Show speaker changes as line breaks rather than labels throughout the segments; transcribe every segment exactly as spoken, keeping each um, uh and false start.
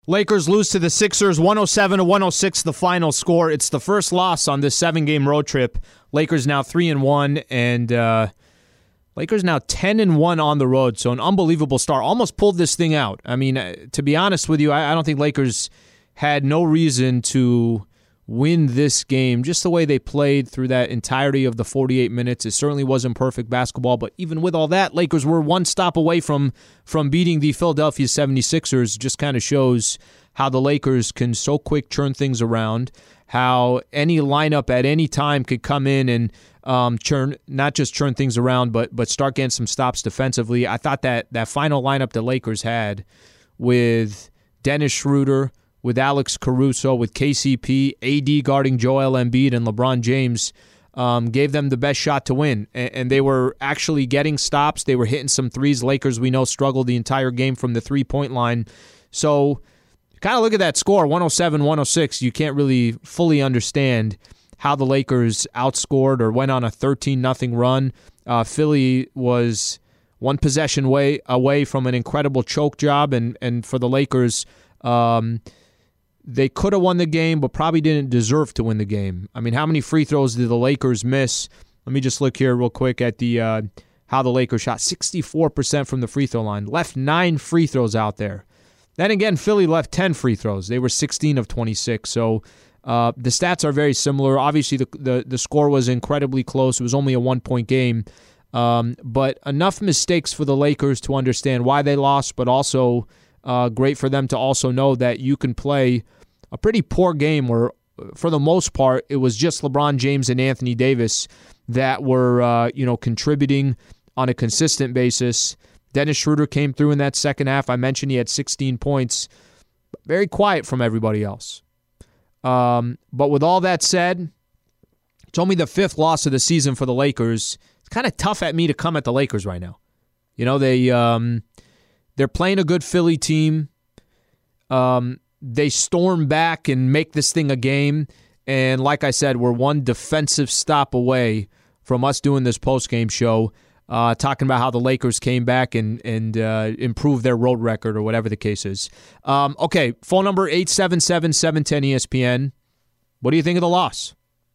Lakers lose to the Sixers, one oh seven to one oh six, the final score. It's the first loss on this seven-game road trip. Lakers now three and one, and uh, Lakers now ten and one on the road. So an unbelievable start. Almost pulled this thing out. I mean, uh, to be honest with you, I, I don't think Lakers had no reason to win this game. Just the way they played through that entirety of the forty-eight minutes. It certainly wasn't perfect basketball, but even with all that, Lakers were one stop away from from beating the Philadelphia seventy-sixers. Just kind of shows how the Lakers can so quick turn things around, how any lineup at any time could come in and um, churn, not just turn things around, but but start getting some stops defensively. I thought that that final lineup the Lakers had with Dennis Schroeder, with Alex Caruso, with K C P, A D guarding Joel Embiid, and LeBron James, um, gave them the best shot to win. And, and they were actually getting stops. They were hitting some threes. Lakers, we know, struggled the entire game from the three-point line. So kind of look at that score, one oh seven one oh six. You can't really fully understand how the Lakers outscored or went on a thirteen nothing run. Uh, Philly was one possession away, away from an incredible choke job, and, and for the Lakers, um, they could have won the game, but probably didn't deserve to win the game. I mean, how many free throws did the Lakers miss? Let me just look here real quick at the uh, how the Lakers shot. sixty-four percent from the free throw line. Left nine free throws out there. Then again, Philly left ten free throws. They were sixteen of twenty-six. So uh, the stats are very similar. Obviously, the, the, the score was incredibly close. It was only a one-point game. Um, but enough mistakes for the Lakers to understand why they lost, but also Uh, great for them to also know that you can play a pretty poor game where, for the most part, it was just LeBron James and Anthony Davis that were, uh, you know, contributing on a consistent basis. Dennis Schroeder came through in that second half. I mentioned he had sixteen points. Very quiet from everybody else. Um, but with all that said, it's only the fifth loss of the season for the Lakers. It's kind of tough at me to come at the Lakers right now. You know, they... Um, They're playing a good Philly team. Um, they storm back and make this thing a game. And like I said, we're one defensive stop away from us doing this postgame show, uh, talking about how the Lakers came back and, and uh, improved their road record or whatever the case is. Um, okay, phone number eight seven seven, seven one zero, E S P N. What do you think of the loss?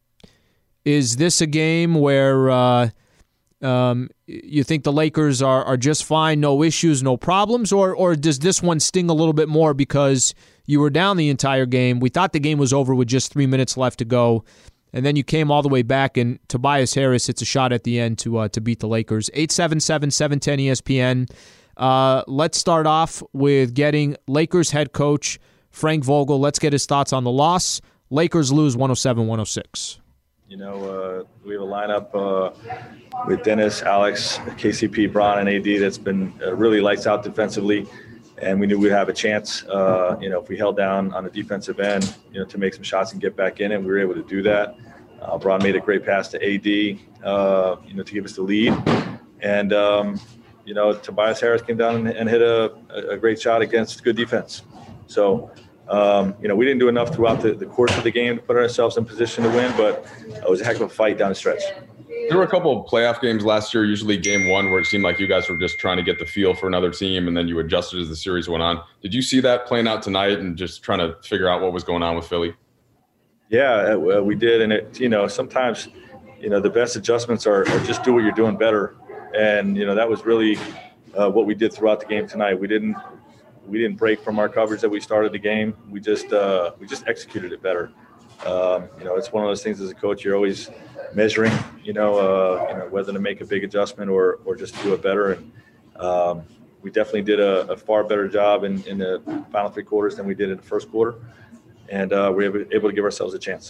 Is this a game where... Uh, Um, you think the Lakers are, are just fine, no issues, no problems, or or does this one sting a little bit more because you were down the entire game? We thought the game was over with just three minutes left to go, and then you came all the way back, and Tobias Harris hits a shot at the end to uh, to beat the Lakers. eight seven seven, seven one zero, E S P N. Uh, let's start off with getting Lakers head coach Frank Vogel. Let's get his thoughts on the loss. Lakers lose one oh seven one oh six.
You know, uh, we have a lineup uh, with Dennis, Alex, K C P, Bron, and A D that's been uh, really lights out defensively, and we knew we'd have a chance, uh, you know, if we held down on the defensive end, you know, to make some shots and get back in, and we were able to do that. Uh, Bron made a great pass to A D, uh, you know, to give us the lead, and, um, you know, Tobias Harris came down and, and hit a, a great shot against good defense. So, Um, you know, we didn't do enough throughout the, the course of the game to put ourselves in position to win, but it was a heck of a fight down the stretch.
There were a couple of playoff games last year, usually game one, where it seemed like you guys were just trying to get the feel for another team, and then you adjusted as the series went on. Did you see that playing out tonight and just trying to figure out what was going on with Philly?
Yeah, uh, we did. And, it, you know, sometimes, you know, the best adjustments are, are just do what you're doing better. And, you know, that was really uh, what we did throughout the game tonight. We didn't we didn't break from our coverage that we started the game. We just uh, we just executed it better. Um, you know, it's one of those things as a coach, you're always measuring, you know, uh, you know, whether to make a big adjustment or or just do it better. And um, we definitely did a, a far better job in, in the final three quarters than we did in the first quarter. And uh, we were able to give ourselves a chance.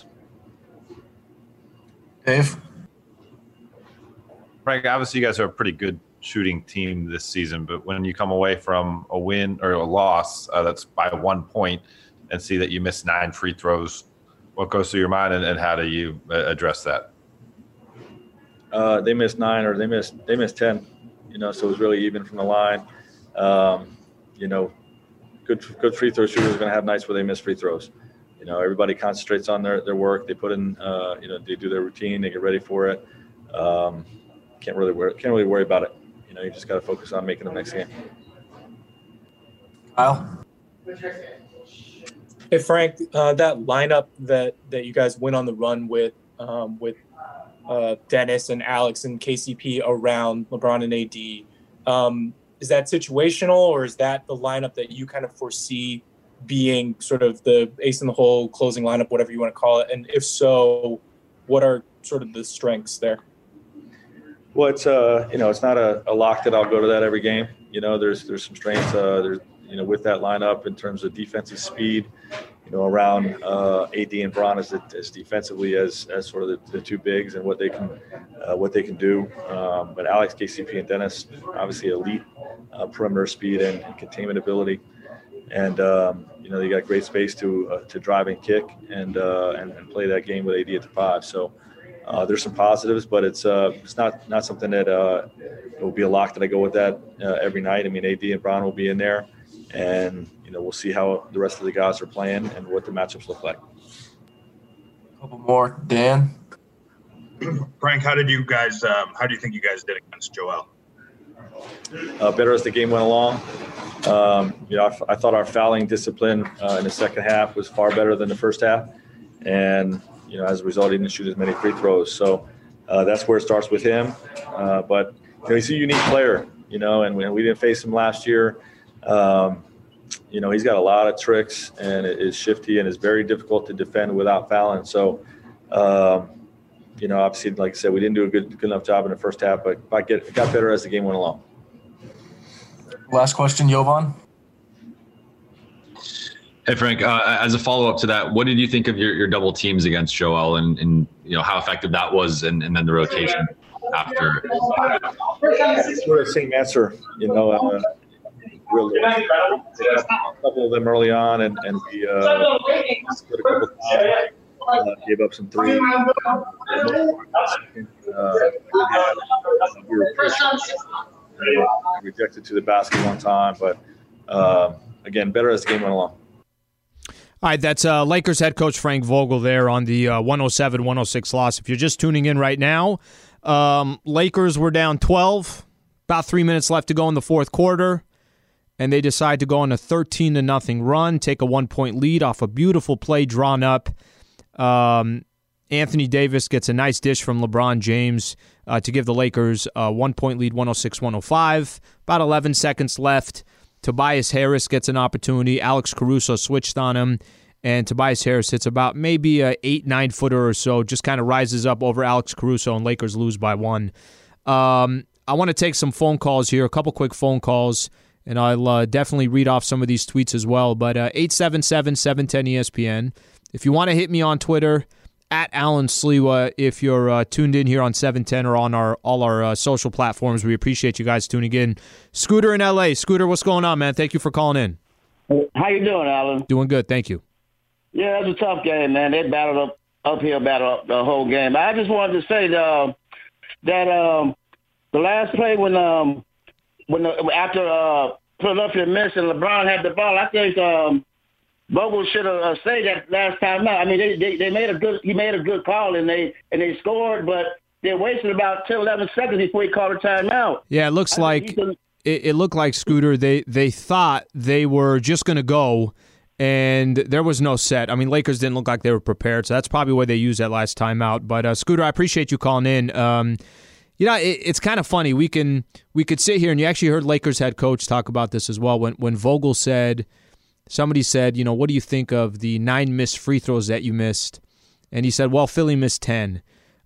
Dave?
Frank, obviously you guys are a pretty good shooting team this season, but when you come away from a win or a loss uh, that's by one point and see that you missed nine free throws, what goes through your mind, and, and how do you uh, address that?
Uh, they missed nine or they missed they missed ten, you know, so it was really even from the line. Um, you know, good good free throw shooters are going to have nights where they miss free throws. You know, everybody concentrates on their, their work. They put in, uh, you know, they do their routine. They get ready for it. Um, can't really worry, can't really worry about it. You know, you just got to focus on making the next game.
Kyle? Hey, Frank, uh, that lineup that, that you guys went on the run with, um, with uh, Dennis and Alex and K C P around LeBron and A D, um, is that situational, or is that the lineup that you kind of foresee being sort of the ace in the hole closing lineup, whatever you want to call it? And if so, what are sort of the strengths there?
Well, it's uh, you know, it's not a, a lock that I'll go to that every game. You know, there's there's some strengths. Uh, there's you know, with that lineup in terms of defensive speed, you know, around uh, A D and Bron as, as defensively as as sort of the, the two bigs and what they can uh, what they can do. Um, but Alex, K C P, and Dennis, obviously elite uh, perimeter speed and, and containment ability, and um, you know, they got great space to uh, to drive and kick and, uh, and and play that game with A D at the five. So. Uh, there's some positives, but it's uh, it's not not something that uh, it will be a lock that I go with that uh, every night. I mean, A D and Bron will be in there, and you know, we'll see how the rest of the guys are playing and what the matchups look like.
A couple more, Dan.
Frank, how did you guys? Um, how do you think you guys did against Joel?
Uh, better as the game went along. Um, you know, I, I thought our fouling discipline uh, in the second half was far better than the first half, and you know, as a result, he didn't shoot as many free throws. So uh, that's where it starts with him. Uh, but you know, he's a unique player, you know, and we, we didn't face him last year. Um, you know, he's got a lot of tricks and it is shifty and is very difficult to defend without fouling. So, um, you know, obviously, like I said, we didn't do a good, good enough job in the first half, but I get, it got better as the game went along.
Last question, Jovan.
Hey, Frank, uh, as a follow-up to that, what did you think of your, your double teams against Joel and, and you know how effective that was and, and then the rotation after?
Sort of the same answer, you know, uh, really, a couple of them early on and, and we uh, scored a couple of times, uh, gave up some threes. Uh, we were pushed, uh, rejected to the basket one time, but uh, again, better as the game went along.
All right, that's uh, Lakers head coach Frank Vogel there on the uh, one oh seven one oh six loss. If you're just tuning in right now, um, Lakers were down twelve, about three minutes left to go in the fourth quarter, and they decide to go on a thirteen to nothing run, take a one-point lead off a beautiful play drawn up. Um, Anthony Davis gets a nice dish from LeBron James uh, to give the Lakers a one-point lead, one oh six one oh five. About eleven seconds left. Tobias Harris gets an opportunity. Alex Caruso switched on him, and Tobias Harris hits about maybe a eight, nine footer or so, just kind of rises up over Alex Caruso, and Lakers lose by one. Um, I want to take some phone calls here, a couple quick phone calls, and I'll uh, definitely read off some of these tweets as well. But uh, eight seven seven, seven one zero, E S P N. If you want to hit me on Twitter, at Alan Sliwa, if you're uh, tuned in here on seven ten or on our all our uh, social platforms. We appreciate you guys tuning in. Scooter in L A. Scooter, what's going on, man? Thank you for calling in.
How you doing, Alan?
Doing good, thank you.
Yeah, it was a tough game, man. They battled up uphill battle the whole game. I just wanted to say uh, that um, the last play when um, when the, after uh, Philadelphia missed and LeBron had the ball, I think um, Vogel should have uh, said that last time out. I mean, they, they they made a good he made a good call and they and they scored, but they wasted about ten, eleven seconds before he called a timeout.
Yeah, it looks
I
like
can,
it, it looked like Scooter. They they thought they were just going to go, and there was no set. I mean, Lakers didn't look like they were prepared, so that's probably why they used that last timeout. But uh, Scooter, I appreciate you calling in. Um, you know, it, it's kind of funny. We can we could sit here, and you actually heard Lakers head coach talk about this as well when when Vogel said. Somebody said, you know, what do you think of the nine missed free throws that you missed? And he said, well, Philly missed ten.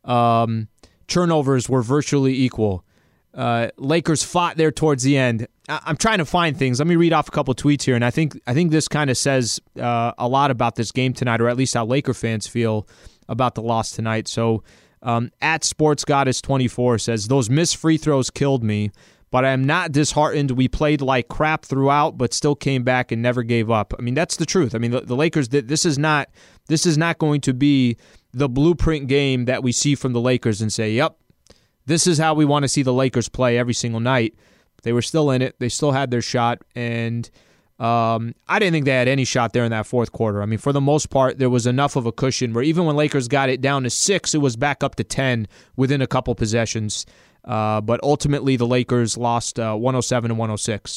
Um, turnovers were virtually equal. Uh, Lakers fought there towards the end. I- I'm trying to find things. Let me read off a couple tweets here, and I think I think this kind of says uh, a lot about this game tonight, or at least how Laker fans feel about the loss tonight. So um, at SportsGoddess twenty-four says, those missed free throws killed me. But I am not disheartened. We played like crap throughout, but still came back and never gave up. I mean, that's the truth. I mean, the, the Lakers. This is not. This is not going to be the blueprint game that we see from the Lakers and say, "Yep, this is how we want to see the Lakers play every single night." They were still in it. They still had their shot, and um, I didn't think they had any shot there in that fourth quarter. I mean, for the most part, there was enough of a cushion where even when Lakers got it down to six, it was back up to ten within a couple possessions. Uh, but ultimately, the Lakers lost uh, one oh seven to one oh six.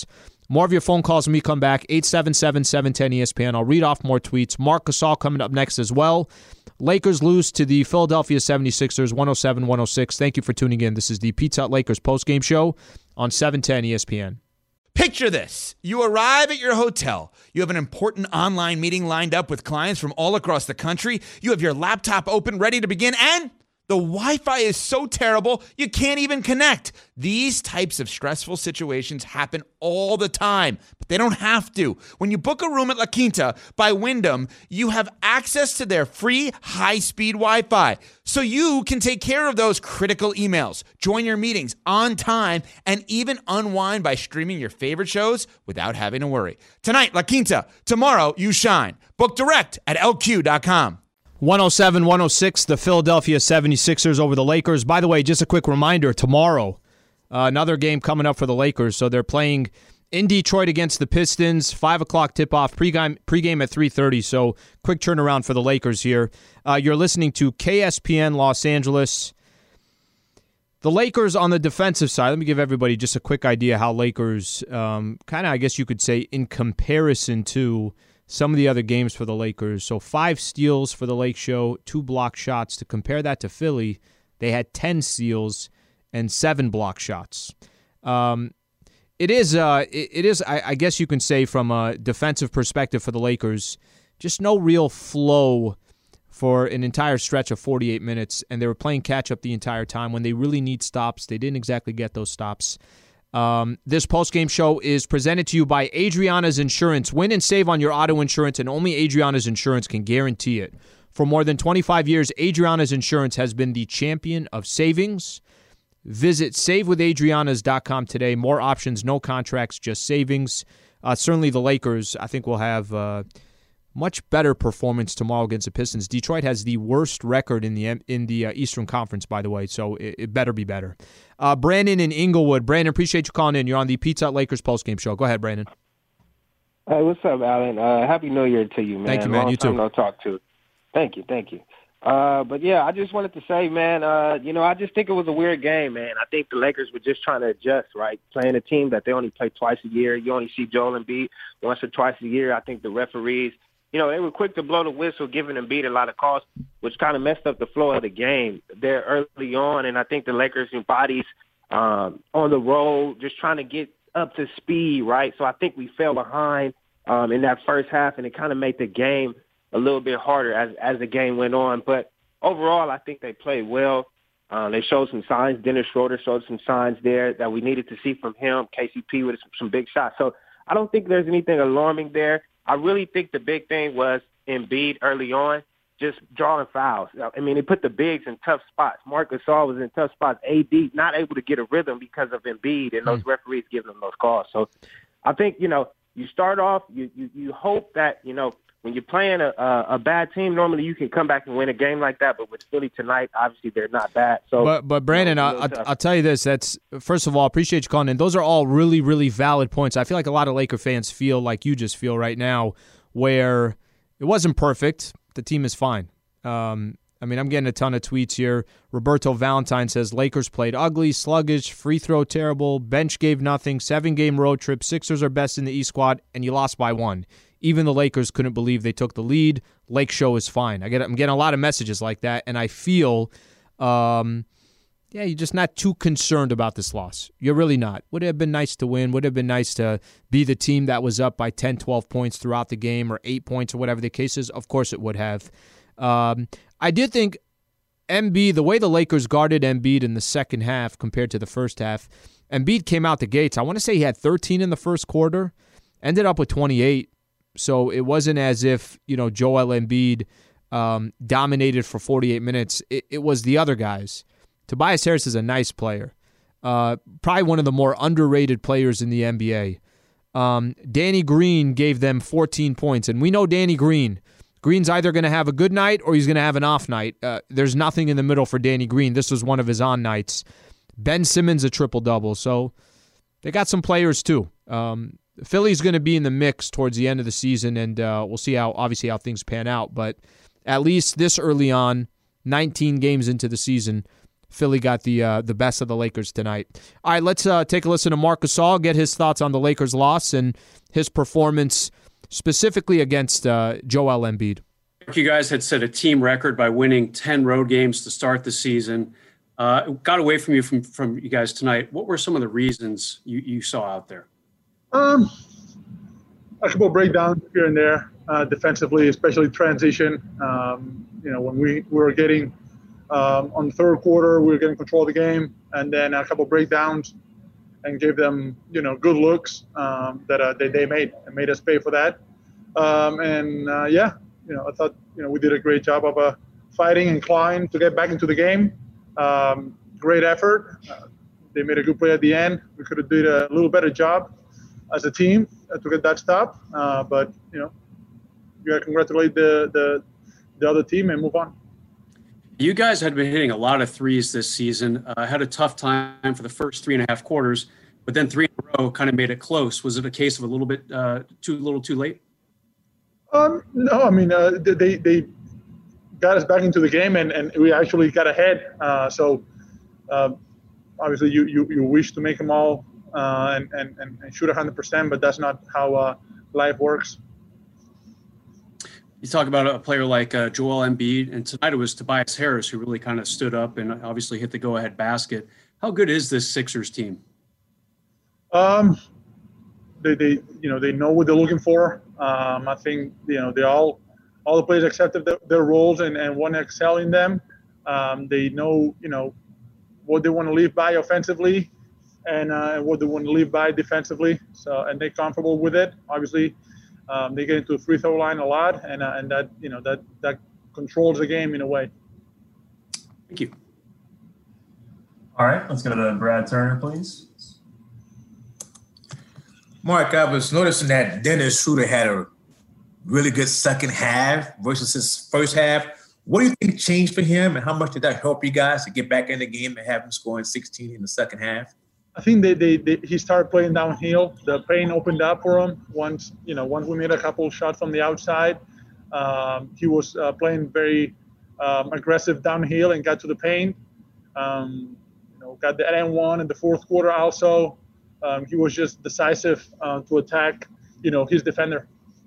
More of your phone calls when we come back, eight seven seven, seven one zero, E S P N. I'll read off more tweets. Mark Gasol coming up next as well. Lakers lose to the Philadelphia seventy-sixers, one oh seven one oh six. Thank you for tuning in. This is the Pizza Hut Lakers postgame show on seven ten E S P N.
Picture this. You arrive at your hotel. You have an important online meeting lined up with clients from all across the country. You have your laptop open, ready to begin, and the Wi-Fi is so terrible, you can't even connect. These types of stressful situations happen all the time, but they don't have to. When you book a room at La Quinta by Wyndham, you have access to their free high-speed Wi-Fi, so you can take care of those critical emails, join your meetings on time, and even unwind by streaming your favorite shows without having to worry. Tonight, La Quinta. Tomorrow, you shine. Book direct at L Q dot com.
one oh seven one oh six, the Philadelphia seventy-sixers over the Lakers. By the way, just a quick reminder, tomorrow, uh, another game coming up for the Lakers. So they're playing in Detroit against the Pistons, five o'clock tip-off, pregame, pregame at three thirty. So quick turnaround for the Lakers here. Uh, you're listening to K S P N Los Angeles. The Lakers on the defensive side, let me give everybody just a quick idea how Lakers, um, kind of, I guess you could say, in comparison to some of the other games for the Lakers. So five steals for the Lake Show, two block shots. To compare that to Philly, they had ten steals and seven block shots. Um, it is, uh, it, it is. I, I guess you can say from a defensive perspective for the Lakers, just no real flow for an entire stretch of forty-eight minutes, and they were playing catch-up the entire time. When they really need stops, they didn't exactly get those stops. Um, this postgame show is presented to you by Adriana's Insurance. Win and save on your auto insurance, and only Adriana's Insurance can guarantee it. For more than twenty-five years, Adriana's Insurance has been the champion of savings. Visit save with adrianas dot com today. More options, no contracts, just savings. Uh, certainly the Lakers, I think, will have uh, much better performance tomorrow against the Pistons. Detroit has the worst record in the in the uh, Eastern Conference, by the way, so it, it better be better. Uh, Brandon in Inglewood. Brandon, appreciate you calling in. You're on the Pizza Hut Lakers postgame show. Go ahead, Brandon.
Hey, what's up, Alan? Uh, Happy New Year to you, man.
Thank you, man.
Long
You
time
too.
No talk to. Thank you, thank you. Uh, but yeah, I just wanted to say, man, uh, you know, I just think it was a weird game, man. I think the Lakers were just trying to adjust, right? Playing a team that they only play twice a year. You only see Joel Embiid once or twice a year. I think the referees, you know, they were quick to blow the whistle, giving Embiid a lot of calls, which kind of messed up the flow of the game there early on. And I think the Lakers' bodies um, on the road, just trying to get up to speed, right? So I think we fell behind um, in that first half, and it kind of made the game a little bit harder as as the game went on. But overall, I think they played well. Uh, they showed some signs. Dennis Schroeder showed some signs there that we needed to see from him. K C P with some, some big shots. So I don't think there's anything alarming there. I really think the big thing was Embiid early on, just drawing fouls. I mean, he put the bigs in tough spots. Marc Gasol was in tough spots. A D not able to get a rhythm because of Embiid and those mm. referees giving them those calls. So I think, you know, you start off, you you, you hope that, you know, when you're playing a, a, a bad team, normally you can come back and win a game like that. But with Philly tonight, obviously they're not bad. So,
but but Brandon, you know, I'll, I'll tell you this. That's first of all, appreciate you calling in. Those are all really really valid points. I feel like a lot of Laker fans feel like you just feel right now, where it wasn't perfect. The team is fine. Um, I mean, I'm getting a ton of tweets here. Roberto Valentine says Lakers played ugly, sluggish, free throw terrible, bench gave nothing, seven game road trip. Sixers are best in the East squad, and you lost by one. Even the Lakers couldn't believe they took the lead. Lake Show is fine. I get, I'm getting a lot of messages like that, and I feel, um, yeah, you're just not too concerned about this loss. You're really not. Would it have been nice to win? Would it have been nice to be the team that was up by ten, twelve points throughout the game or eight points or whatever the case is? Of course it would have. Um, I did think Embiid, the way the Lakers guarded Embiid in the second half compared to the first half, Embiid came out the gates. I want to say he had thirteen in the first quarter, ended up with twenty-eight. So it wasn't as if, you know, Joel Embiid um, dominated for forty-eight minutes. It, it was the other guys. Tobias Harris is a nice player. Uh, probably one of the more underrated players in the N B A. Um, Danny Green gave them fourteen points. And we know Danny Green. Green's either going to have a good night or he's going to have an off night. Uh, there's nothing in the middle for Danny Green. This was one of his on nights. Ben Simmons, a triple-double. So they got some players too. Um Philly's going to be in the mix towards the end of the season, and uh, we'll see how obviously how things pan out. But at least this early on, nineteen games into the season, Philly got the uh, the best of the Lakers tonight. All right, let's uh, take a listen to Marc Gasol, get his thoughts on the Lakers' loss and his performance specifically against uh, Joel Embiid.
You guys had set a team record by winning ten road games to start the season. Uh, got away from you from, from you guys tonight. What were some of the reasons you, you saw out there?
Um, a couple of breakdowns here and there, uh, defensively, especially transition. Um, you know, when we, we were getting um, on the third quarter, we were getting control of the game, and then a couple of breakdowns and gave them, you know, good looks um, that uh, they, they made and made us pay for that. Um, and uh, yeah, you know, I thought, you know, we did a great job of uh, fighting and clawing to get back into the game. Um, great effort. Uh, they made a good play at the end. We could have did a little better job as a team uh, to get that stop. Uh, but, you know, you got to congratulate the, the, the other team and move on.
You guys had been hitting a lot of threes this season. Uh, had a tough time for the first three and a half quarters, but then three in a row kind of made it close. Was it a case of a little bit uh, too little too late?
Um, no, I mean, uh, they, they got us back into the game, and, and we actually got ahead. Uh, so um, obviously you, you, you wish to make them all uh, and, and, and shoot one hundred percent, but that's not how uh, life works.
You talk about a player like uh, Joel Embiid, and tonight it was Tobias Harris who really kind of stood up and obviously hit the go-ahead basket. How good is this Sixers team? Um,
they, they, you know, they know what they're looking for. Um, I think, you know, they all, all the players accepted the, their roles and, and want to excel in them. Um, they know, you know, what they want to live by offensively and uh, what they want to live by defensively. So, and they're comfortable with it. Obviously, um, they get into the free throw line a lot, and uh, and that, you know, that that controls the game in a way.
Thank you.
All right, let's go to Brad Turner, please.
Mark, I was noticing that Dennis Schroeder had a really good second half versus his first half. What do you think changed for him, and how much did that help you guys to get back in the game and have him scoring sixteen in the second half?
I think they, they, they he started playing downhill. The paint opened up for him once, you know, once we made a couple shots from the outside. Um, he was uh, playing very um, aggressive downhill and got to the paint. Um, you know, got the N one in the fourth quarter also. Um, he was just decisive uh, to attack, you know, his defender.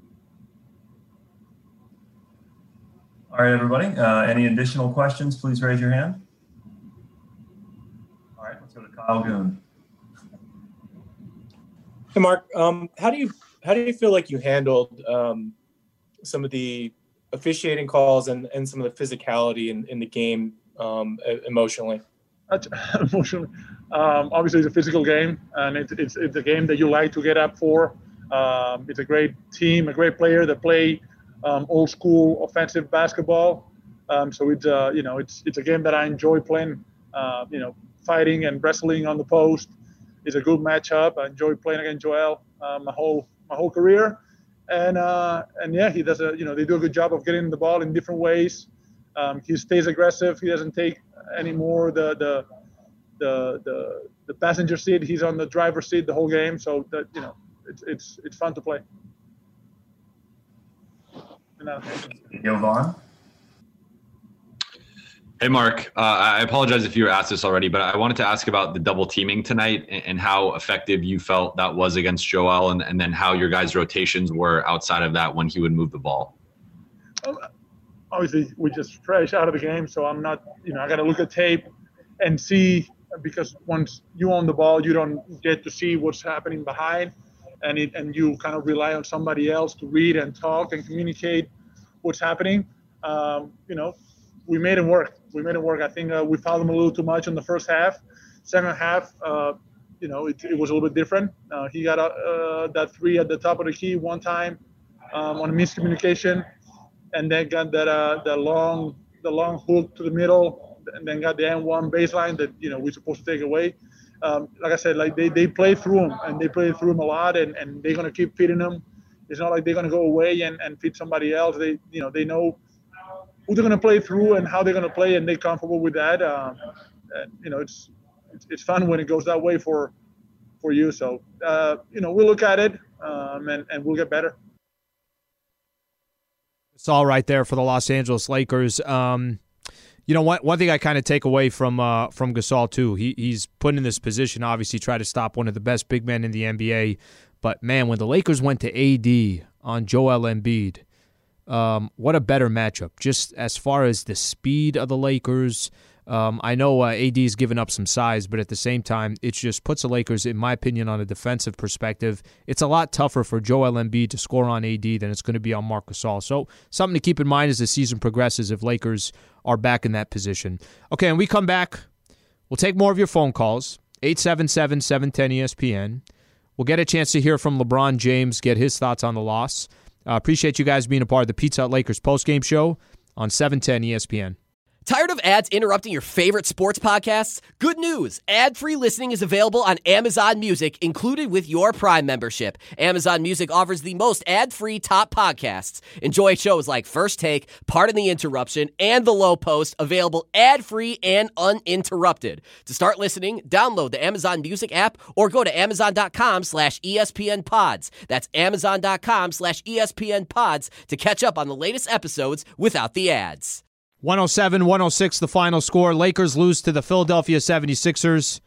All right, everybody. Uh, any additional questions, please raise your hand. All right, let's go to Kyle Goon.
Hey, Mark. Um, how do you how do you feel like you handled um, some of the officiating calls and, and some of the physicality in, in the game um, emotionally?
Emotionally, um, obviously it's a physical game, and it's it's it's a game that you like to get up for. Um, it's a great team, a great player that play um, old school offensive basketball. Um, so it's uh, you know it's it's a game that I enjoy playing. Uh, you know, fighting and wrestling on the post is a good matchup. I enjoy playing against Joel uh, my whole my whole career, and uh, and yeah, he does a you know they do a good job of getting the ball in different ways. Um, he stays aggressive. He doesn't take anymore the the the the the passenger seat. He's on the driver's seat the whole game. So that you know it's it's it's fun to play.
Jovan.
Hey, Mark. Uh, I apologize if you were asked this already, but I wanted to ask about the double teaming tonight and, and how effective you felt that was against Joel, and, and then how your guys' rotations were outside of that when he would move the ball.
Um, obviously, we just fresh out of the game, so I'm not, you know, I got to look at tape and see, because once you own the ball, you don't get to see what's happening behind, and it, and you kind of rely on somebody else to read and talk and communicate what's happening. Um, you know, we made it work. We made it work. I think uh, we fouled him a little too much in the first half. Second half, uh, you know, it, it was a little bit different. Uh, he got uh, that three at the top of the key one time um, on a miscommunication, and then got that uh, the long the long hook to the middle, and then got the N one baseline that you know we're supposed to take away. Um, like I said, like they, they play through him, and they play through him a lot, and, and they're gonna keep feeding him. It's not like they're gonna go away and, and feed somebody else. They you know they know who they're gonna play through and how they're gonna play, and they're comfortable with that. Um, and, you know it's, it's it's fun when it goes that way for for you. So uh, you know we'll look at it um, and and we'll get better.
It's all right there for the Los Angeles Lakers. Um, You know, one one thing I kind of take away from uh, from Gasol too, he he's put in this position, obviously, try to stop one of the best big men in the N B A. But man, when the Lakers went to A D on Joel Embiid, um, what a better matchup. Just as far as the speed of the Lakers, um, I know uh, A D's given up some size, but at the same time, it just puts the Lakers, in my opinion, on a defensive perspective. It's a lot tougher for Joel Embiid to score on A D than it's going to be on Marc Gasol. So something to keep in mind as the season progresses if Lakers are back in that position. Okay, and we come back. We'll take more of your phone calls, eight seven seven, seven one zero, E S P N. We'll get a chance to hear from LeBron James, get his thoughts on the loss. Uh, appreciate you guys being a part of the Pizza Hut Lakers postgame show on seven ten E S P N.
Tired of ads interrupting your favorite sports podcasts? Good news! Ad-free listening is available on Amazon Music, included with your Prime membership. Amazon Music offers the most ad-free top podcasts. Enjoy shows like First Take, Pardon the Interruption, and The Low Post, available ad-free and uninterrupted. To start listening, download the Amazon Music app or go to amazon.com slash ESPN pods. That's amazon.com slash ESPN pods to catch up on the latest episodes without the ads.
one oh seven one oh six the final score. Lakers lose to the Philadelphia seventy-sixers.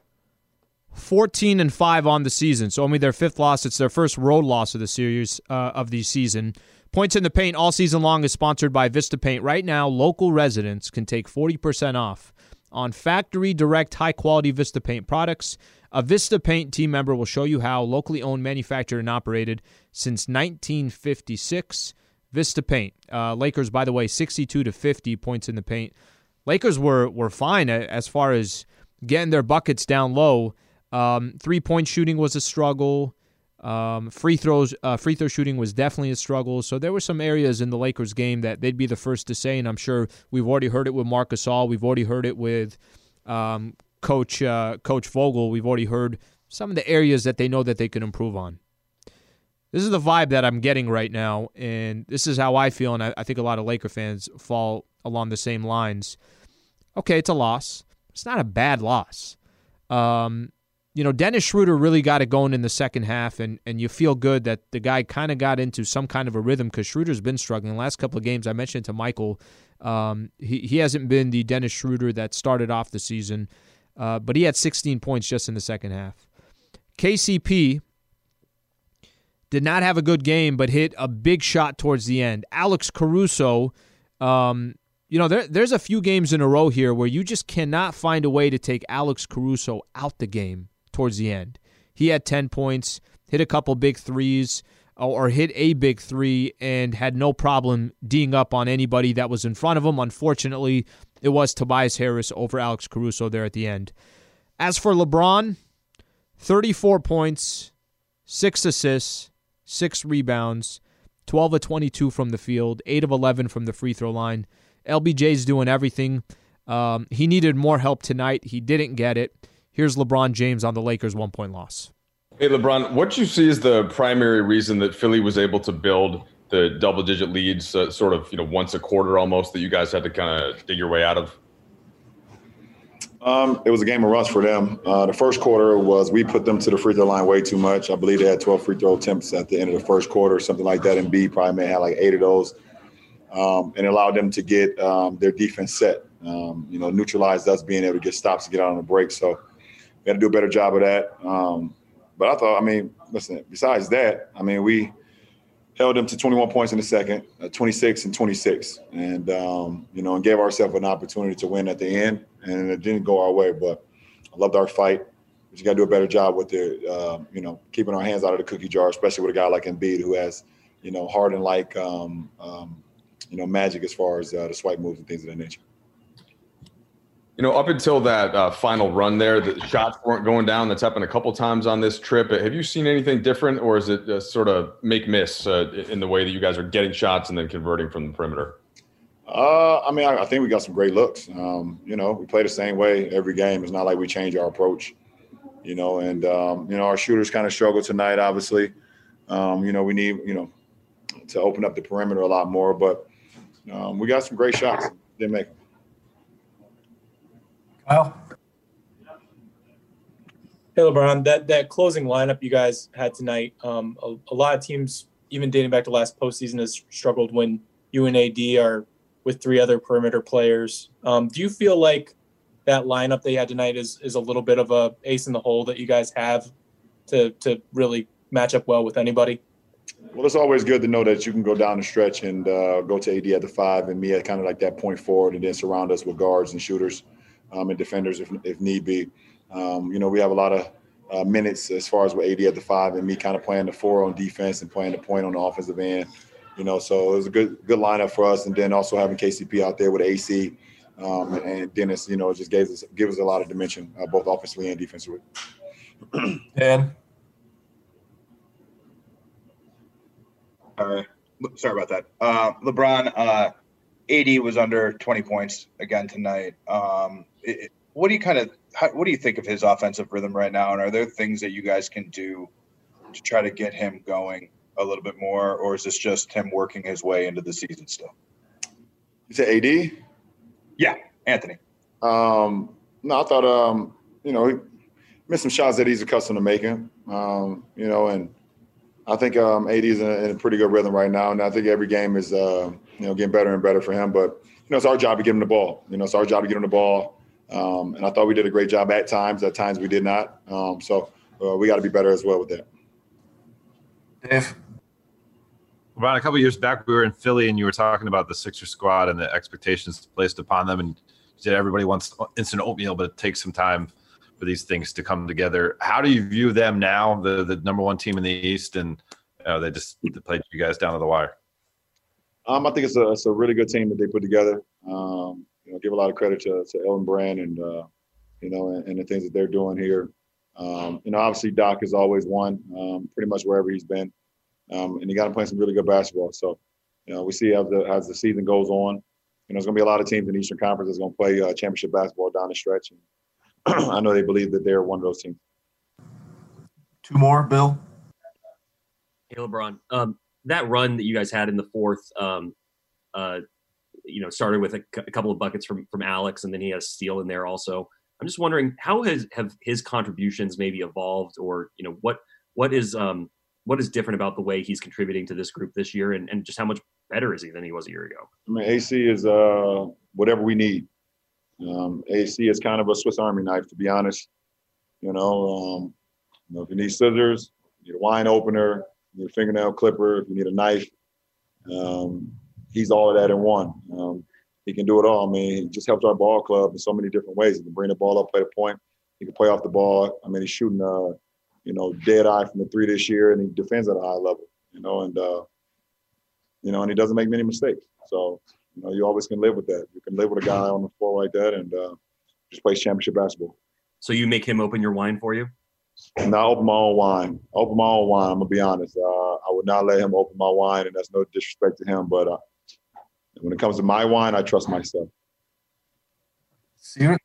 fourteen and five on the season. So only their fifth loss. It's their first road loss of the series uh, of the season. Points in the Paint all season long is sponsored by Vista Paint. Right now, local residents can take forty percent off on factory direct high quality Vista Paint products. A Vista Paint team member will show you how. Locally owned, manufactured, and operated since nineteen fifty-six. Vista Paint. Uh, Lakers, by the way, sixty-two to fifty points in the paint. Lakers were were fine as far as getting their buckets down low. Um, three-point shooting was a struggle. Um, free throws, uh, free throw shooting was definitely a struggle. So there were some areas in the Lakers game that they'd be the first to say, and I'm sure we've already heard it with Marc Gasol. We've already heard it with um, Coach uh, Coach Vogel. We've already heard some of the areas that they know that they can improve on. This is the vibe that I'm getting right now, and this is how I feel, and I, I think a lot of Laker fans fall along the same lines. Okay, it's a loss. It's not a bad loss. Um, you know, Dennis Schroeder really got it going in the second half, and, and you feel good that the guy kind of got into some kind of a rhythm because Schroeder's been struggling. The last couple of games, I mentioned to Michael, um, he, he hasn't been the Dennis Schroeder that started off the season, uh, but he had sixteen points just in the second half. K C P did not have a good game, but hit a big shot towards the end. Alex Caruso, um, you know, there, there's a few games in a row here where you just cannot find a way to take Alex Caruso out the game towards the end. He had ten points, hit a couple big threes, or hit a big three, and had no problem D'ing up on anybody that was in front of him. Unfortunately, it was Tobias Harris over Alex Caruso there at the end. As for LeBron, thirty-four points, six assists, six rebounds, twelve of twenty-two from the field, eight of eleven from the free throw line. L B J's doing everything. Um, he needed more help tonight. He didn't get it. Here's LeBron James on the Lakers' one-point loss.
Hey, LeBron, what you see is the primary reason that Philly was able to build the double-digit leads uh, sort of, you know, once a quarter almost that you guys had to kind of dig your way out of?
Um, it was a game of rust for them. Uh, the first quarter was we put them to the free throw line way too much. I believe they had twelve free throw attempts at the end of the first quarter, something like that. And B probably may have like eight of those. Um, and it allowed them to get um, their defense set, um, you know, neutralized us being able to get stops to get out on the break. So we had to do a better job of that. Um, but I thought, I mean, listen, besides that, I mean, we held them to twenty-one points in the second, uh, twenty-six and twenty-six, and, um, you know, and gave ourselves an opportunity to win at the end. And it didn't go our way, but I loved our fight. We just got to do a better job with the, uh, you know, keeping our hands out of the cookie jar, especially with a guy like Embiid who has, you know, Harden-like, um, um, you know, magic as far as uh, the swipe moves and things of that nature.
You know, up until that uh, final run there, the shots weren't going down. That's happened a couple times on this trip. Have you seen anything different, or is it uh, sort of make-miss uh, in the way that you guys are getting shots and then converting from the perimeter?
Uh, I mean, I, I think we got some great looks. Um, you know, we play the same way every game. It's not like we change our approach, you know, and, um, you know, our shooters kind of struggle tonight, obviously. Um, you know, we need, you know, to open up the perimeter a lot more, but um, we got some great shots. Didn't make them.
Kyle?
Hey, LeBron, that, that closing lineup you guys had tonight, um, a, a lot of teams, even dating back to last postseason, has struggled when you and A D are with three other perimeter players. Um, do you feel like that lineup they had tonight is is a little bit of a ace in the hole that you guys have to to really match up well with anybody?
Well, it's always good to know that you can go down the stretch and uh, go to A D at the five and me at kind of like that point forward, and then surround us with guards and shooters um, and defenders if, if need be. Um, you know, we have a lot of uh, minutes as far as with A D at the five and me kind of playing the four on defense and playing the point on the offensive end. You know, so it was a good good lineup for us, and then also having K C P out there with A C um, and Dennis. You know, it just gave us give us a lot of dimension, uh, both offensively and defensively.
Dan.
Uh, sorry about that. Uh, LeBron, uh, A D was under twenty points again tonight. Um, it, what do you kind of, how, what do you think of his offensive rhythm right now? And are there things that you guys can do to try to get him going a little bit more, or is this just him working his way into the season still?
You said A D?
Yeah, Anthony.
Um, no, I thought, um, you know, he missed some shots that he's accustomed to making, um, you know, and I think um, A D is in a, in a pretty good rhythm right now, and I think every game is, uh, you know, getting better and better for him. But, you know, it's our job to give him the ball. You know, it's our job to give him the ball. Um, and I thought we did a great job at times. At times we did not. Um, so uh, we got to be better as well with that.
Dave.
Ron, a couple of years back, we were in Philly, and you were talking about the Sixers squad and the expectations placed upon them. And you said everybody wants instant oatmeal, but it takes some time for these things to come together. How do you view them now, the the number one team in the East, and you know, they just they played you guys down to the wire?
Um, I think it's a it's a really good team that they put together. Um, you know, give a lot of credit to to Elton Brand and uh, you know and, and the things that they're doing here. Um, you know, obviously Doc has always won um, pretty much wherever he's been, um, and he got him playing some really good basketball. So, you know, we see as the as the season goes on, you know, there's going to be a lot of teams in the Eastern Conference that's going to play uh, championship basketball down the stretch. And I know they believe that they're one of those teams.
Two more, Bill.
Hey, LeBron. Um, that run that you guys had in the fourth, um, uh, you know, started with a, c- a couple of buckets from from Alex, and then he has steal in there also. I'm just wondering, how has have his contributions maybe evolved, or you know, what what is um, what is different about the way he's contributing to this group this year, and, and just how much better is he than he was a year ago?
I mean, A C is uh, whatever we need. Um, A C is kind of a Swiss Army knife, to be honest. You know, um, you know, if you need scissors, you need a wine opener, you need a fingernail clipper, if you need a knife, um, he's all of that in one. Um, he can do it all. I mean, he just helps our ball club in so many different ways. He can bring the ball up, play the point. He can play off the ball. I mean, he's shooting, uh, you know, dead eye from the three this year, and he defends at a high level. You know, and uh, you know, and he doesn't make many mistakes. So, you know, you always can live with that. You can live with a guy on the floor like that and uh, just plays championship basketball.
So you make him open your wine for you?
And I open my own wine. I open my own wine. I'm gonna be honest. Uh, I would not let him open my wine, and that's no disrespect to him. But uh, when it comes to my wine, I trust myself.
Sierra?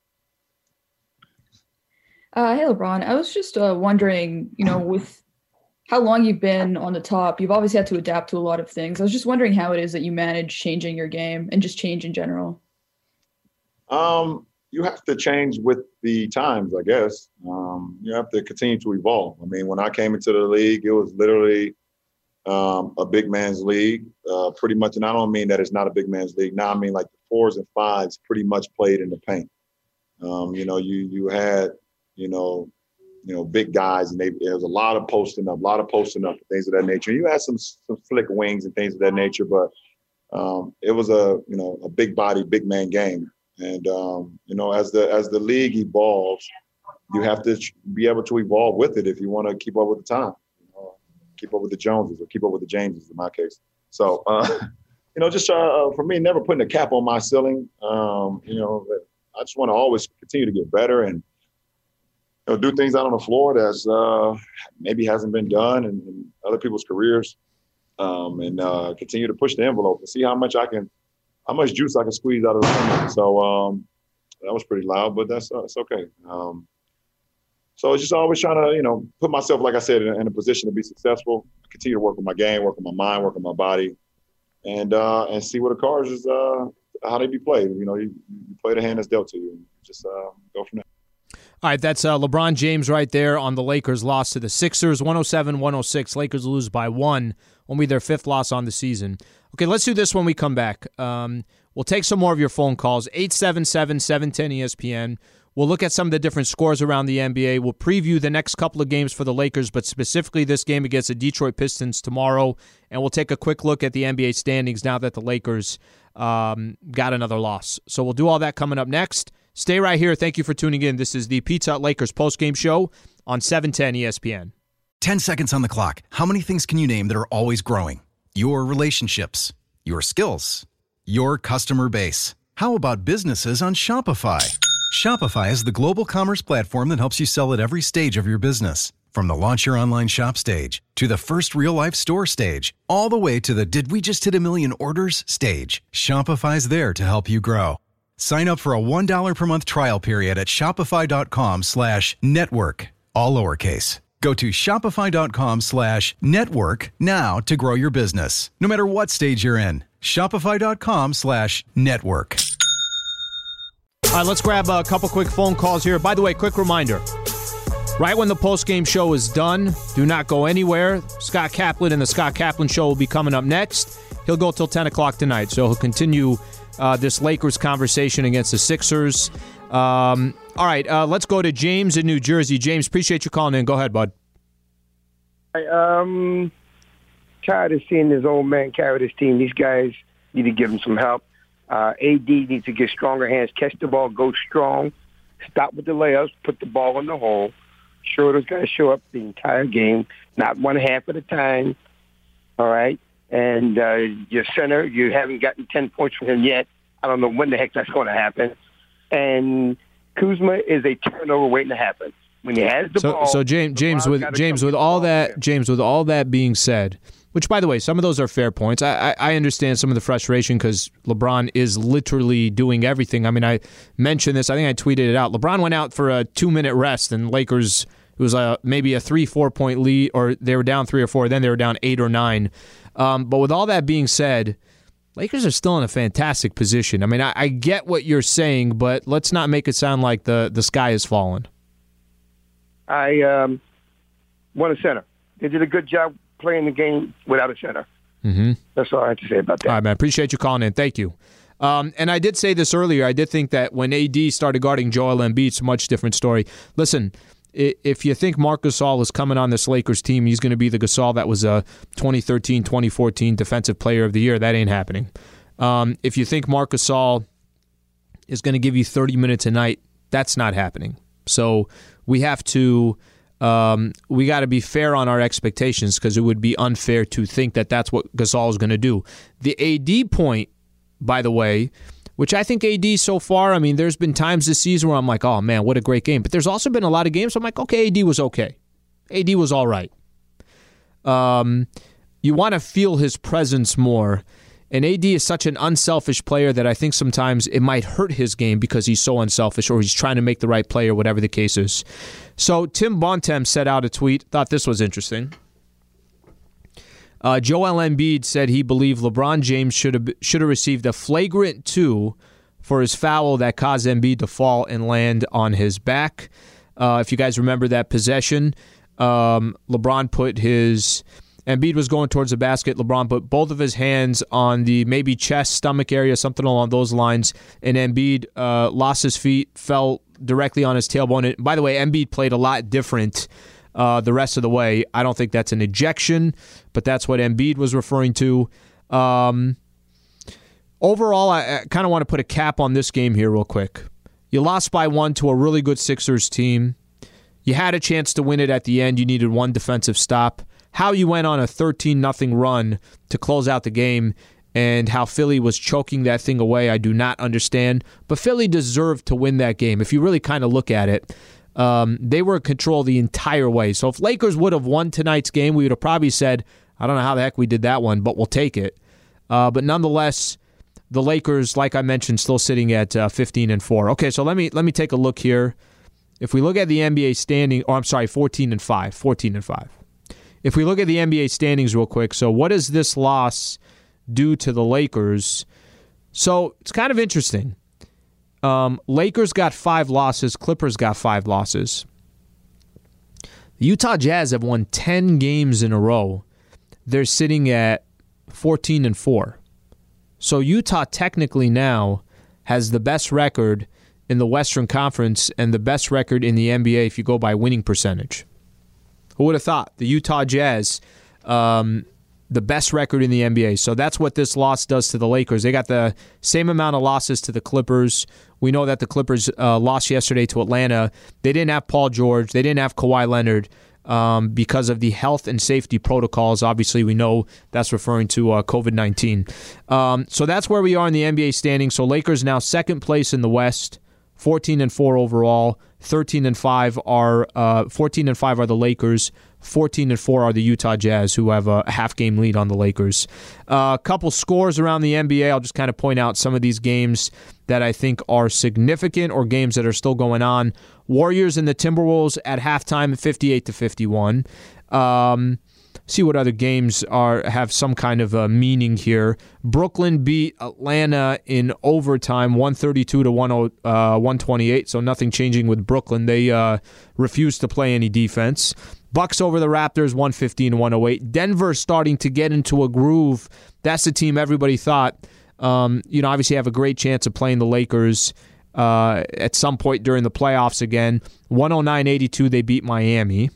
Uh, hey, LeBron. I was just uh, wondering, you know, with how long you've been on the top, you've obviously had to adapt to a lot of things. I was just wondering how it is that you manage changing your game and just change in general.
Um, you have to change with the times, I guess. Um, you have to continue to evolve. I mean, when I came into the league, it was literally um, a big man's league, uh, pretty much. And I don't mean that it's not a big man's league. Now I mean like the fours and fives pretty much played in the paint. Um, you know, you you had, you know, you know, big guys, and they, there was a lot of posting up, a lot of posting up, things of that nature. You had some some flick wings and things of that nature, but um, it was a, you know, a big body, big man game. And, um, you know, as the as the league evolves, you have to be able to evolve with it if you want to keep up with the time, you know, keep up with the Joneses or keep up with the Jameses in my case. So, uh, you know, just uh, for me, never putting a cap on my ceiling. Um, you know, I just want to always continue to get better and, you know, do things out on the floor that's uh, maybe hasn't been done in, in other people's careers, um, and uh, continue to push the envelope and see how much I can. How much juice I can squeeze out of the lemon. So um, that was pretty loud, but that's uh, it's okay. Um, so it's just always trying to, you know, put myself, like I said, in, in a position to be successful. Continue to work on my game, work on my mind, work on my body, and uh, and see what the cards is, uh, how they be played. You know, you, you play the hand that's dealt to you, and just uh, go from there.
All right, that's uh, LeBron James right there on the Lakers' loss to the Sixers, one oh seven one oh six. Lakers lose by one, only their fifth loss on the season. Okay, let's do this when we come back. Um, we'll take some more of your phone calls, eight seven seven, seven one zero, E S P N. We'll look at some of the different scores around the N B A. We'll preview the next couple of games for the Lakers, but specifically this game against the Detroit Pistons tomorrow. And we'll take a quick look at the N B A standings now that the Lakers um, got another loss. So we'll do all that coming up next. Stay right here. Thank you for tuning in. This is the Pizza Hut Lakers postgame show on seven ten E S P N.
ten seconds on the clock. How many things can you name that are always growing? Your relationships, your skills, your customer base. How about businesses on Shopify? Shopify is the global commerce platform that helps you sell at every stage of your business. From the launch your online shop stage, to the first real-life store stage, all the way to the did we just hit a million orders stage. Shopify's there to help you grow. Sign up for a one dollar per month trial period at shopify.com slash network, all lowercase. Go to shopify.com slash network now to grow your business, no matter what stage you're in. Shopify.com slash network.
All right, let's grab a couple quick phone calls here. By the way, quick reminder. Right when the postgame show is done, do not go anywhere. Scott Kaplan and the Scott Kaplan Show will be coming up next. He'll go till ten o'clock tonight, so he'll continue uh, this Lakers conversation against the Sixers. Um, all right, uh, let's go to James in New Jersey. James, appreciate you calling in. Go ahead, bud.
I, um, tired of seeing this old man carry this team. These guys need to give him some help. Uh, A D needs to get stronger hands, catch the ball, go strong, stop with the layups, put the ball in the hole. Schroeder's got to show up the entire game, not one half at a time, all right? And uh, your center, you haven't gotten ten points from him yet. I don't know when the heck that's going to happen. And Kuzma is a turnover waiting to happen. When he has the
so,
ball.
So James, James, with James, with all that, James, with all that being said, which, by the way, some of those are fair points. I, I, I understand some of the frustration because LeBron is literally doing everything. I mean, I mentioned this. I think I tweeted it out. LeBron went out for a two-minute rest, and Lakers, it was a, maybe a three, four-point lead, or they were down three or four. Then they were down eight or nine. Um, but with all that being said, Lakers are still in a fantastic position. I mean, I, I get what you're saying, but let's not make it sound like the, the sky has fallen.
I um, want a center. They did a good job playing the game without a center.
Mm-hmm.
That's all I have to say about that.
All right, man. Appreciate you calling in. Thank you. Um, and I did say this earlier. I did think that when A D started guarding Joel Embiid, it's a much different story. Listen, if you think Marc Gasol is coming on this Lakers team, he's going to be the Gasol that was a twenty thirteen twenty fourteen Defensive Player of the Year. That ain't happening. Um, if you think Marc Gasol is going to give you thirty minutes a night, that's not happening. So we have to um, we got to be fair on our expectations because it would be unfair to think that that's what Gasol is going to do. The A D point, by the way, which I think A D so far, I mean, there's been times this season where I'm like, oh, man, what a great game. But there's also been a lot of games where I'm like, okay, A D was okay. A D was all right. Um, you want to feel his presence more. And A D is such an unselfish player that I think sometimes it might hurt his game because he's so unselfish or he's trying to make the right play or whatever the case is. So Tim Bontemps set out a tweet. Thought this was interesting. Uh, Joel Embiid said he believed LeBron James should have should have received a flagrant two for his foul that caused Embiid to fall and land on his back. Uh, if you guys remember that possession, um, LeBron put his... Embiid was going towards the basket. LeBron put both of his hands on the maybe chest, stomach area, something along those lines, and Embiid uh, lost his feet, fell directly on his tailbone. And by the way, Embiid played a lot different uh, the rest of the way. I don't think that's an ejection, but that's what Embiid was referring to. Um, overall, I, I kind of want to put a cap on this game here real quick. You lost by one to a really good Sixers team. You had a chance to win it at the end. You needed one defensive stop. How you went on a thirteen nothing run to close out the game and how Philly was choking that thing away, I do not understand. But Philly deserved to win that game. If you really kind of look at it, um, they were in control the entire way. So if Lakers would have won tonight's game, we would have probably said, I don't know how the heck we did that one, but we'll take it. Uh, but nonetheless, the Lakers, like I mentioned, still sitting at uh, fifteen and four. Okay, so let me let me take a look here. If we look at the N B A standing, or I'm sorry, fourteen and five, fourteen and five. If we look at the N B A standings real quick, so what does this loss do to the Lakers? So it's kind of interesting. Um, Lakers got five losses. Clippers got five losses. The Utah Jazz have won ten games in a row. They're sitting at fourteen and four. So Utah technically now has the best record in the Western Conference and the best record in the N B A if you go by winning percentage. Who would have thought? The Utah Jazz, um, the best record in the N B A. So that's what this loss does to the Lakers. They got the same amount of losses to the Clippers. We know that the Clippers uh, lost yesterday to Atlanta. They didn't have Paul George. They didn't have Kawhi Leonard um, because of the health and safety protocols. Obviously, we know that's referring to uh, covid nineteen. Um, so that's where we are in the N B A standings. So Lakers now second place in the West, fourteen and four overall. thirteen and five are uh, fourteen and five are the Lakers. fourteen and four are the Utah Jazz, who have a half game lead on the Lakers. A uh, couple scores around the N B A. I'll just kind of point out some of these games that I think are significant or games that are still going on. Warriors and the Timberwolves at halftime, fifty-eight to fifty-one. Um, see what other games are have some kind of uh, meaning here. Brooklyn beat Atlanta in overtime, one thirty-two to one twenty-eight, so nothing changing with Brooklyn. They uh, refused to play any defense. Bucks over the Raptors, one fifteen to one oh eight. Denver starting to get into a groove. That's the team everybody thought, um, you know, obviously have a great chance of playing the Lakers uh, at some point during the playoffs again. one oh nine eighty-two, they beat Miami.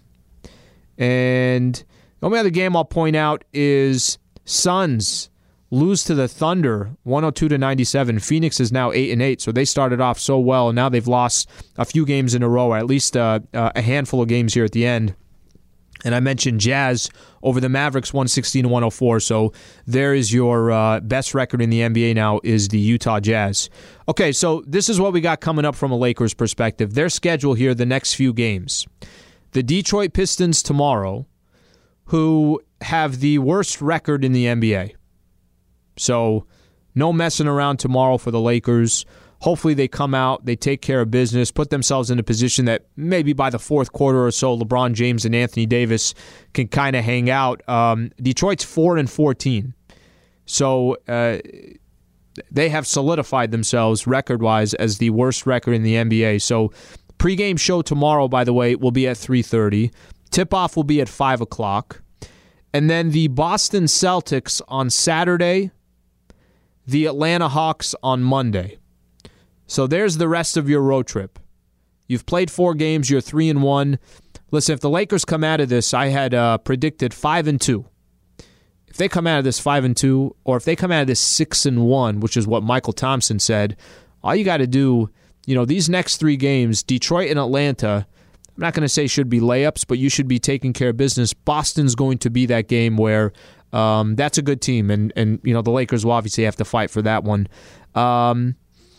And the only other game I'll point out is Suns lose to the Thunder, one oh two to ninety-seven. Phoenix is now eight and eight, so they started off so well, and now they've lost a few games in a row, or at least uh, uh, a handful of games here at the end. And I mentioned Jazz over the Mavericks, one sixteen to one oh four. So there is your uh, best record in the N B A now is the Utah Jazz. Okay, so this is what we got coming up from a Lakers perspective. Their schedule here, the next few games. The Detroit Pistons tomorrow, who have the worst record in the N B A. So no messing around tomorrow for the Lakers. Hopefully they come out, they take care of business, put themselves in a position that maybe by the fourth quarter or so, LeBron James and Anthony Davis can kind of hang out. Um, Detroit's four and fourteen. So uh, they have solidified themselves record-wise as the worst record in the N B A. So pregame show tomorrow, by the way, will be at three thirty. Tip-off will be at five o'clock. And then the Boston Celtics on Saturday, the Atlanta Hawks on Monday. So there's the rest of your road trip. You've played four games, you're three and one. Listen, if the Lakers come out of this, I had uh, predicted five and two. If they come out of this five and two, or if they come out of this six and one, which is what Michael Thompson said, all you got to do, you know, these next three games, Detroit and Atlanta, I'm not going to say should be layups, but you should be taking care of business. Boston's going to be that game where um, that's a good team, and and you know the Lakers will obviously have to fight for that one. Um,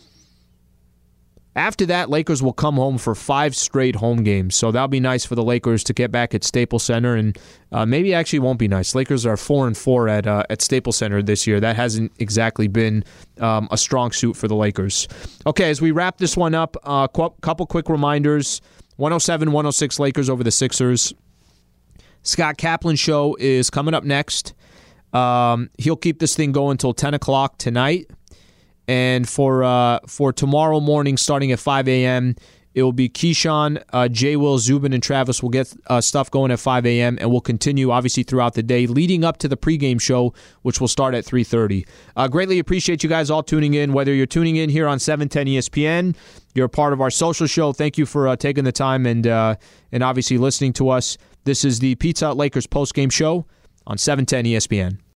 after that, Lakers will come home for five straight home games, so that'll be nice for the Lakers to get back at Staples Center, and uh, maybe actually won't be nice. Lakers are four and four at uh, at Staples Center this year. That hasn't exactly been um, a strong suit for the Lakers. Okay, as we wrap this one up, a uh, qu- couple quick reminders. one oh seven one oh six Lakers over the Sixers. Scott Kaplan show is coming up next. Um, he'll keep this thing going until ten o'clock tonight. And for uh, for tomorrow morning, starting at five a.m., it will be Keyshawn, uh, J. Will, Zubin, and Travis will get uh, stuff going at five a.m., and we'll continue, obviously, throughout the day, leading up to the pregame show, which will start at three thirty. Uh, greatly appreciate you guys all tuning in, whether you're tuning in here on seven ten E S P N, you're a part of our social show. Thank you for uh, taking the time and, uh, and obviously listening to us. This is the Pizza Hut Lakers postgame show on seven ten E S P N.